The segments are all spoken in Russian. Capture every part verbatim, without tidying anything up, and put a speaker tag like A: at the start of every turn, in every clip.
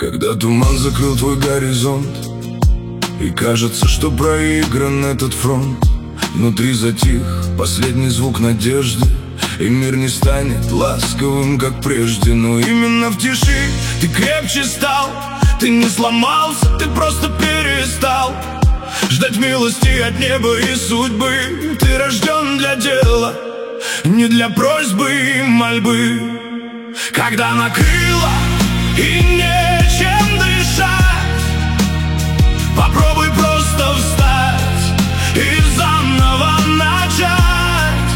A: Когда туман закрыл твой горизонт, и кажется, что проигран этот фронт, внутри затих последний звук надежды, и мир не станет ласковым, как прежде. Но именно в тиши ты крепче стал. Ты не сломался, ты просто перестал ждать милости от неба и судьбы. Ты рожден для дела, не для просьбы и мольбы. Когда накрыло и нечем дышать, попробуй просто встать и заново начать.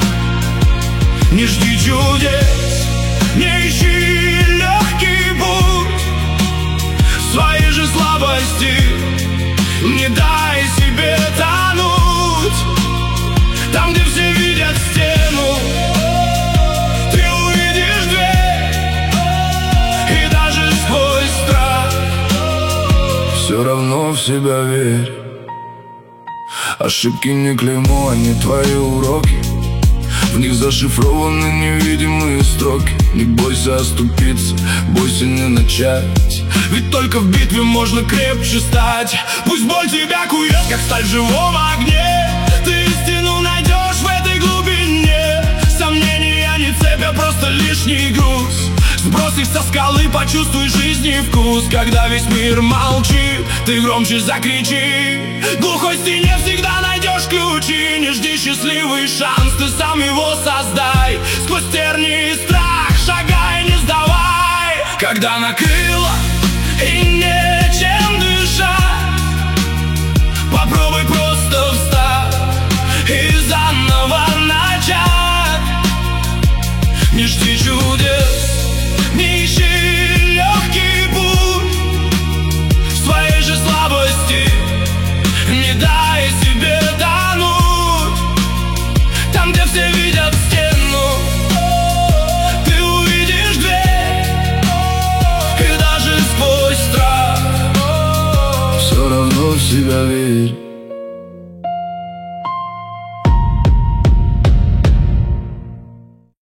A: Не жди чудес, не ищи легкий путь. В своей же слабости не дай себе тонуть. Там, где все видят стену, ты увидишь дверь. И даже сквозь страх все равно в себя верь. Ошибки не клеймо, они твои уроки. В них зашифрованы невидимые строки. Не бойся оступиться, бойся не начать. Ведь только в битве можно крепче стать. Пусть боль тебя кует, как сталь в живом огне. Ты истину найдешь в этой глубине. Сомнения не цепь, просто лишний груз. Сбрось их со скалы, почувствуй жизни вкус. Когда весь мир молчит, ты громче закричи. В глухой стене всегда найдешь ключи. Не жди счастливый шанс, ты сам его создай. Сквозь тернии и страх шагай, не сдавай. Когда накрыло и нечем дышать, попробуй просто встать и заново начать. Не жди чудес, не ищи легкий путь. В своей же слабости не дай себе тонуть. Там, где все видят стену, ты увидишь дверь. И даже сквозь страх все равно в себя верь.